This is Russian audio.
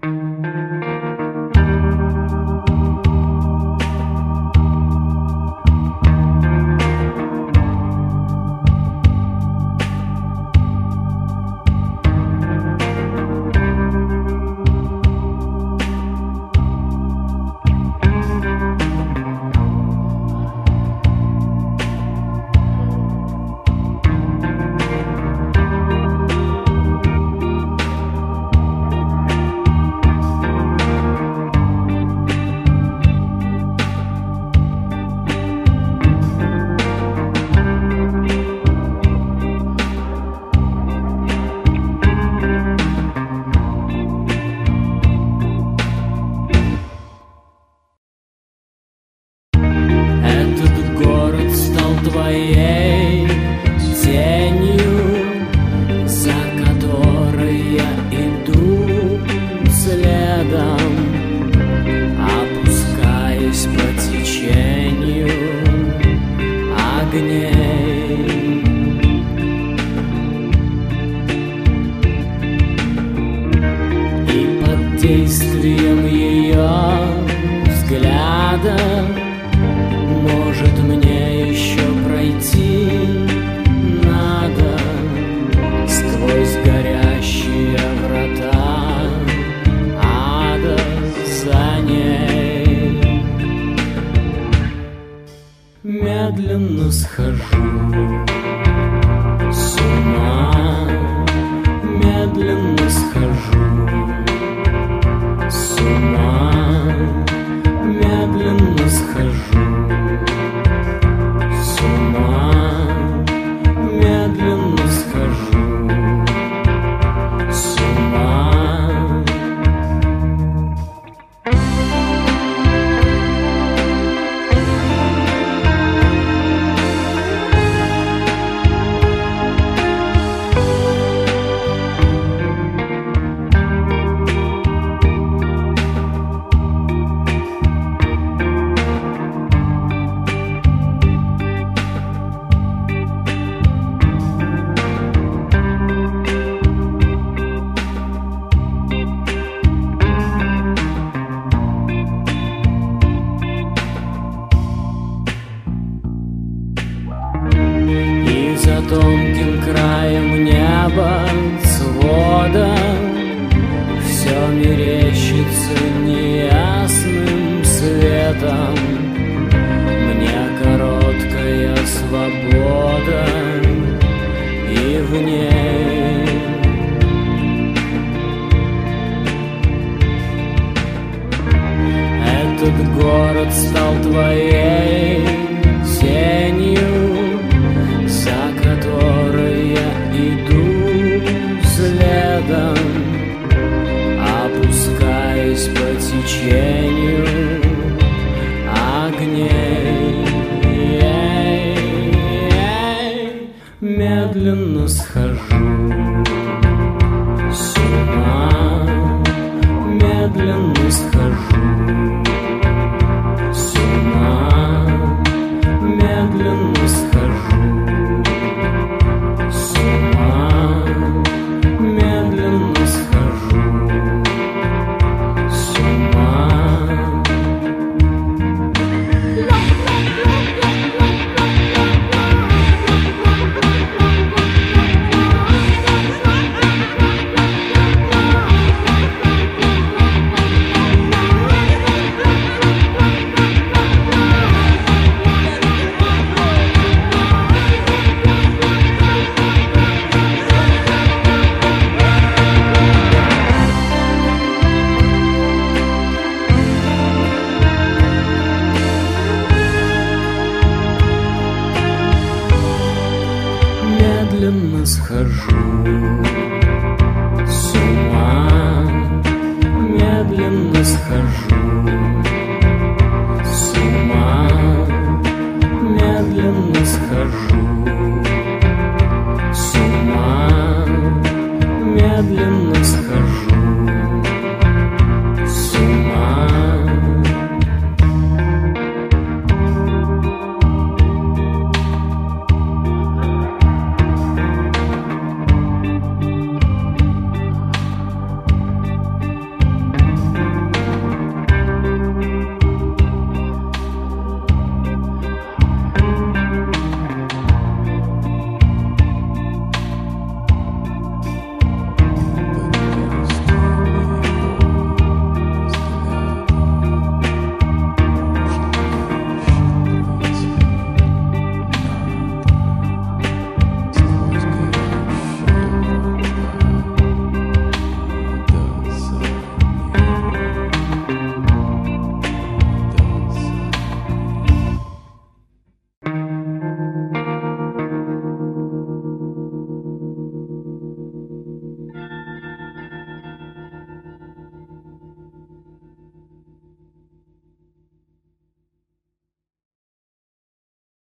Твоей тенью, за которой я иду следом, опускаясь по течению огней. И под действием ее взгляда, может, мне еще пройти надо сквозь горящие врата ада за ней. Медленно схожу с ума, медленно схожу с ума, медленно схожу с ума, медленно схожу с ума. За тонким краем неба свода все мерещится неясным светом. Мне короткая свобода, и в ней этот город стал твоей тенью, за которой я иду следом, опускаясь по течению огней. Медленно схожу с ума, медленно схожу с ума, медленно схожу с ума, медленно схожу с ума. Медленно схожу с ума, медленно схожу